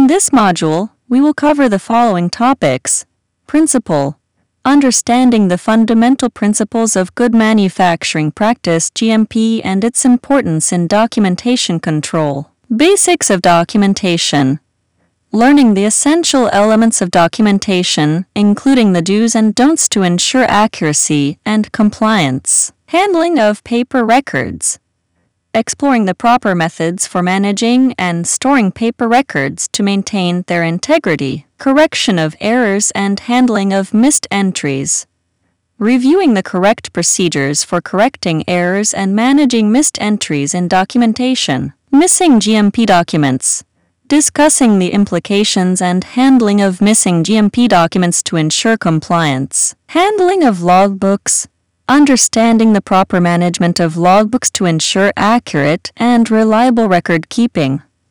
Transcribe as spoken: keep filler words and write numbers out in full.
this module, we will cover the following topics. Principle: understanding the fundamental principles of good manufacturing practice G M P and its importance in documentation control. Basics of documentation: learning the essential elements of documentation, including the do's and don'ts to ensure accuracy and compliance. Handling of paper records: exploring the proper methods for managing and storing paper records to maintain their integrity. Correction of errors and handling of missed entries: reviewing the correct procedures for correcting errors and managing missed entries in documentation. Missing G M P documents: discussing the implications and handling of missing G M P documents to ensure compliance. Handling of logbooks: understanding the proper management of logbooks to ensure accurate and reliable record keeping.